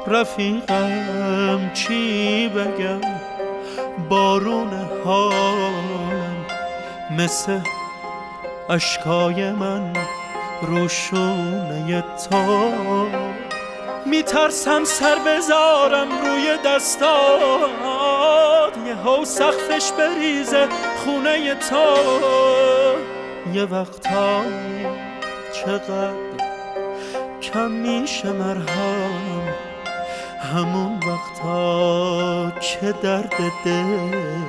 رفیقم چی بگم، بارون حالم مثل اشکای من روشونه تو. میترسم سر بذارم روی دستات، یه هو سقفش بریزه خونه تو. یه وقتایی چقدر کم میشه مرهم، همون وقتا که درد دل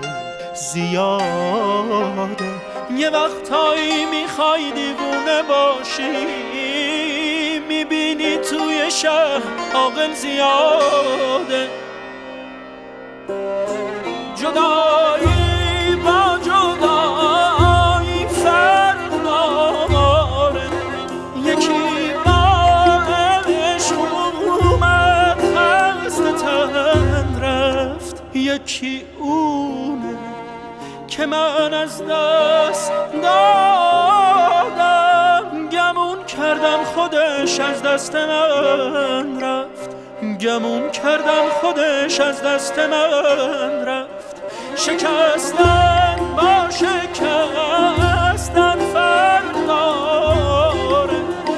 زیاده. یه وقتایی میخوای دیوونه باشی، میبینی توی شهر عاقل زیاده. جدایی با جدایی فرق داره، یکی با عشق اومد خسته تن رفت، یکی اونه که من از دست دادم. گمون کردم خودش از دست من رفت، گمون کردم خودش از دست من رفت. شکستن با شکستن فرق داره،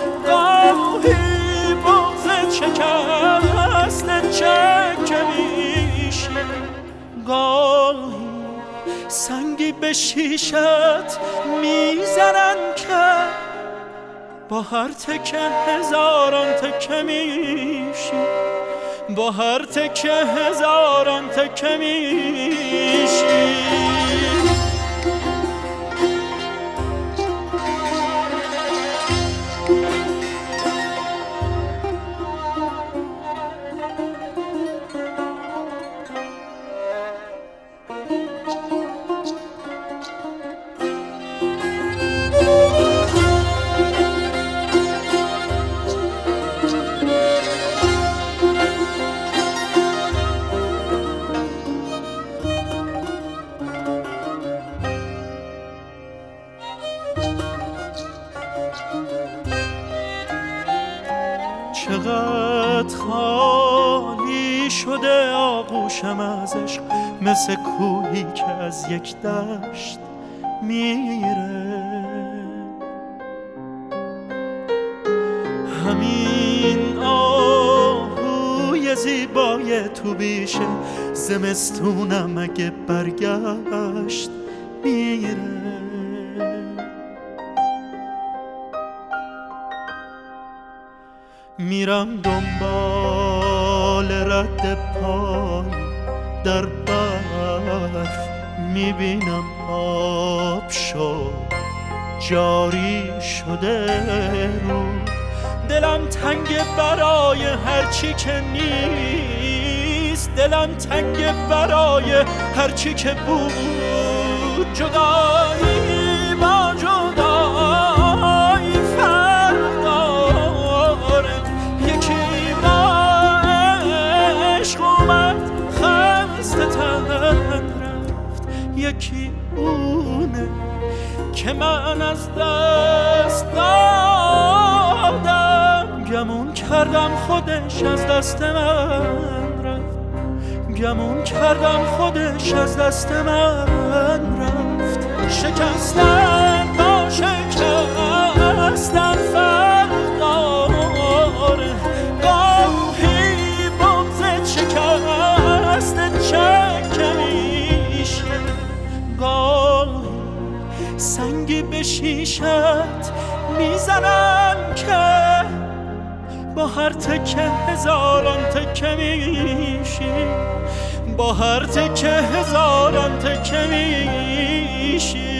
گاهی بغضت شکستن چکه میشه، گاهی سنگی به شیشت میزنن که با هر تکه هزاران تکه میشی، با هر تکه هزاران تکه میشی. چقدر خالی شده آغوشم از عشق، مثل کوهی که از یک دشت میره. همین آهوی زیبای تو بیشه، زمستونم اگه برگشت میره. میرم دنبال رد پای در برف، میبینم آب شد جاری شده رو. دلم تنگ برای هرچی که نیست، دلم تنگ برای هرچی که بود. جدایی با جدایی فرق داره، یکی با عشق اومد خسته تن رفت، یکی اونه که من از دست دادم. گمون کردم خودش از دست من رفت، گمون کردم خودش از دست من رفت. شکستن با شکستن فرق داره، گاهی بغضت شکستن چکه میشه، گاهی سنگی به شیشت میزنن که با هر تکه هزاران تکه میشی، با هر تکه هزاران تکه میشی.